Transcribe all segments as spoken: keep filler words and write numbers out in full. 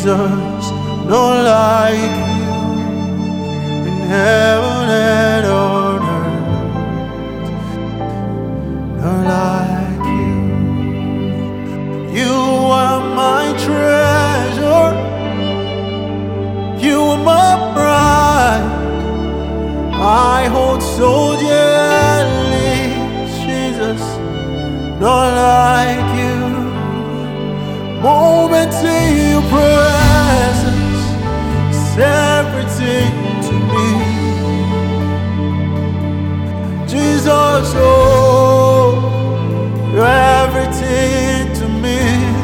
Jesus, no like you in heaven and on earth, no like you. You are my treasure, you are my pride, I hold so dearly, Jesus, no like you. Moments in your presence is everything to me. Jesus, oh, you're everything to me.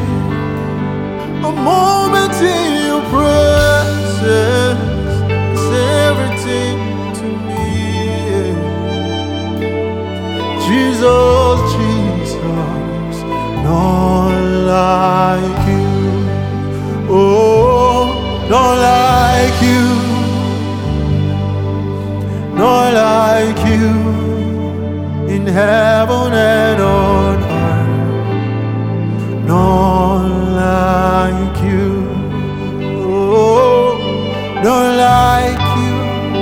A moment in your presence is everything to me. Jesus, Jesus, none like you. Oh, none like you. None like you in heaven and on earth. None like you. Oh, none like you.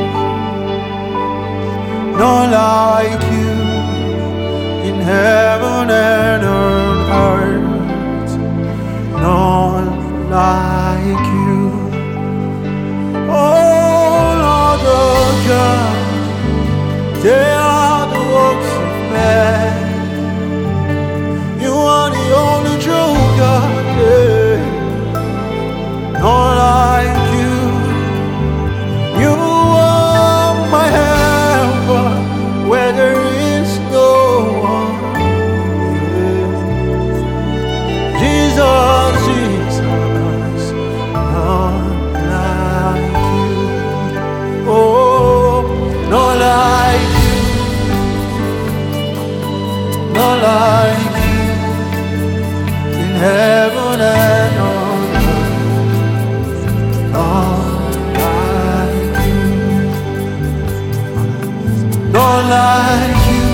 None like you in heaven and on earth. None like you. Oh Lord God, they are the works of man. You are the only true God. Yeah. None like you. You are my helper where there is no one. Yeah. Jesus, Jesus, none like you. Oh, none like you. None like you in heaven and on earth. None like you. None like you.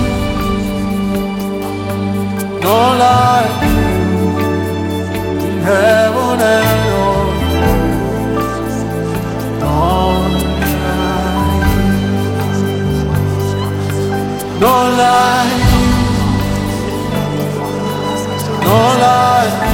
None like you in heaven and on earth. None like you. None like you. None like you.